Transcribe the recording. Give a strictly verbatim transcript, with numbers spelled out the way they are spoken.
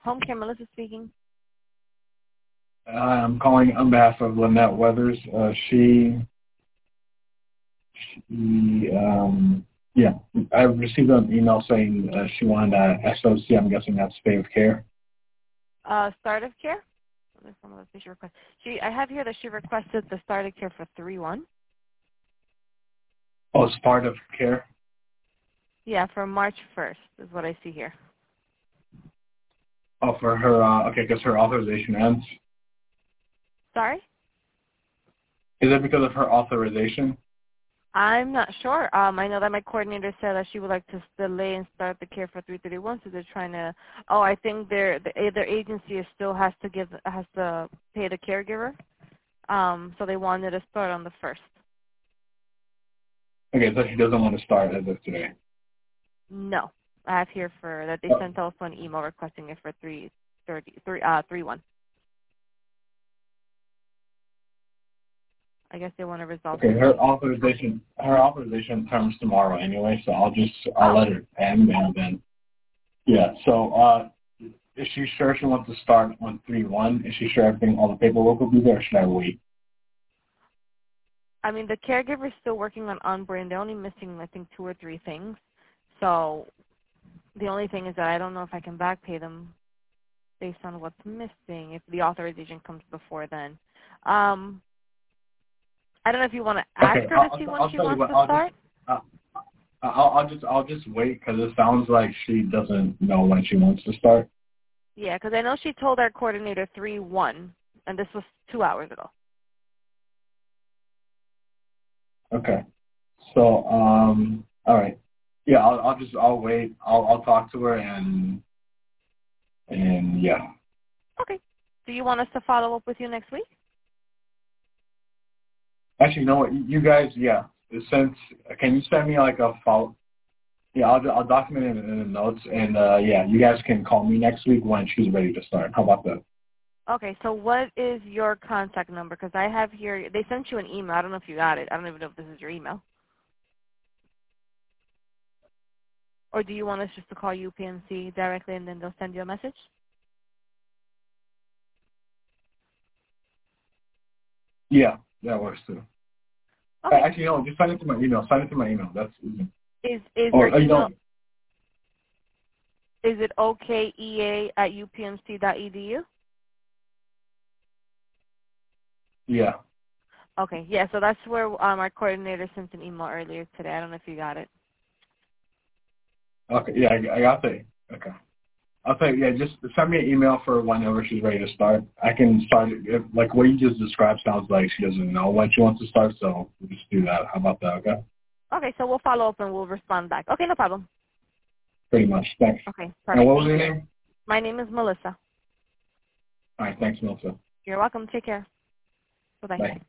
Home Care, Melissa speaking. Uh, I'm calling on behalf of Lynette Weathers. Uh, she, she, um, yeah, I received an email saying uh, she wanted uh, S O C. I'm guessing that's stay of care. Uh, start of care? There's some of the she request. She, I have here that she requested the start of care for three one. Oh, it's part of care? Yeah, for March first is what I see here. Oh, for her, uh, okay, because her authorization ends. Sorry? Is it because of her authorization? I'm not sure. Um, I know that my coordinator said that she would like to delay and start the care for three thirty-one, so they're trying to. Oh, I think their the, their agency is still has to give has to pay the caregiver. Um, so they wanted to start on the first. Okay, so she doesn't want to start as of today. No, I have here for that they Oh. sent also an email requesting it for three thirty three uh three one. I guess they want to resolve. Okay, her authorization, her authorization terms tomorrow anyway, so I'll just, I'll Oh. let her end and then, yeah, so, uh, is she sure she wants to start on three one? Is she sure everything, all the paperwork will be there, or should I wait? I mean, the caregiver is still working on onboarding. They're only missing, I think, two or three things. So the only thing is that I don't know if I can back pay them based on what's missing if the authorization comes before then. Um, I don't know if you want to ask Okay, her to I'll, see I'll, when I'll she tell you wants what, to I'll start. just, uh, I'll, I'll just, I'll just wait because it sounds like she doesn't know when she wants to start. Yeah, because I know she told our coordinator three one, and this was two hours ago. Okay, so, um, all right, yeah, I'll, I'll just, I'll wait. I'll, I'll talk to her and, and yeah. Okay. Do you want us to follow up with you next week? Actually, you know what? You guys, yeah. Since can you send me like a follow? Yeah, I'll I'll document it in the notes, and uh, yeah, you guys can call me next week when she's ready to start. How about that? Okay, so what is your contact number? Because I have here, they sent you an email. I don't know if you got it. I don't even know if this is your email. Or do you want us just to call U P M C directly and then they'll send you a message? Yeah, that works too. Uh, Okay. Actually, no, just send it to my email. Send it to my email. That's easy. Is is your Or uh, you email, know, is it okea at upmc dot edu? yeah. Okay, yeah, so that's where um, our coordinator sent an email earlier today. I don't know if you got it. Okay, yeah, I, I got that. Okay. I'll say, yeah, just send me an email for whenever she's ready to start. I can start it. If, like what you just described sounds like she doesn't know when she wants to start, so we'll just do that. How about that? Okay. Okay, so we'll follow up and we'll respond back. Okay, no problem. Pretty much. Thanks. Okay, And perfect. what was Thank your you. name? My name is Melissa. All right. Thanks, Melissa. You're welcome. Take care. Bye-bye. Bye.